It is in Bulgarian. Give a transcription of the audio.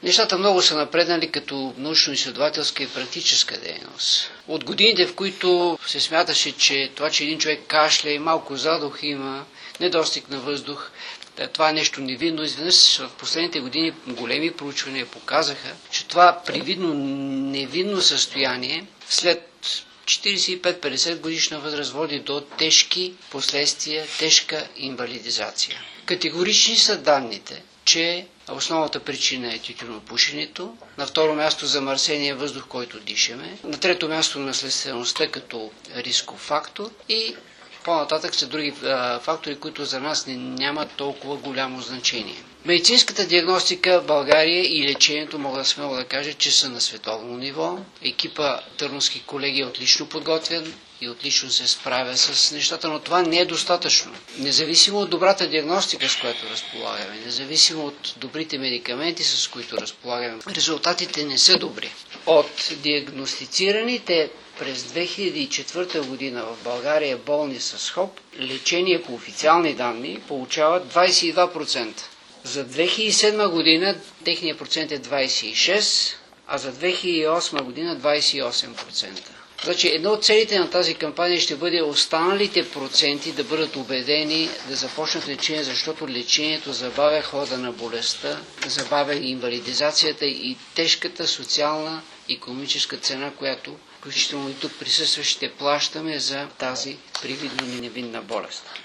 Нещата много са напреднали като научно-изследователска и практическа дейност. От годините, в които се смяташе, че това, че един човек кашля и малко задух има, недостиг на въздух, това е нещо невинно. Изведнъж в последните години големи проучвания показаха, че това привидно невинно състояние след 45-50 годишна възраст води до тежки последствия, тежка инвалидизация. Категорични са данните, че основната причина е тютюнопушенето, на второ място замърсения въздух, който дишаме, на трето място наследствеността като рисков фактор и по-нататък са други фактори, които за нас нямат толкова голямо значение. Медицинската диагностика в България и лечението мога да смело да кажа, че са на световно ниво. Екипа търновски колеги е отлично подготвен и отлично се справя с нещата, но това не е достатъчно. Независимо от добрата диагностика, с която разполагаме, независимо от добрите медикаменти, с които разполагаме, резултатите не са добри. От диагностицираните през 2004 година в България болни с ХОП, лечение по официални данни получават 22%. За 2007 година техният процент е 26%, а за 2008 година 28%. Значи едно от целите на тази кампания ще бъде останалите проценти да бъдат убедени да започнат лечение, защото лечението забавя хода на болестта, забавя инвалидизацията и тежката социална и икономическа цена, която включително и тук присъстващите плащаме за тази привидно невинна болест.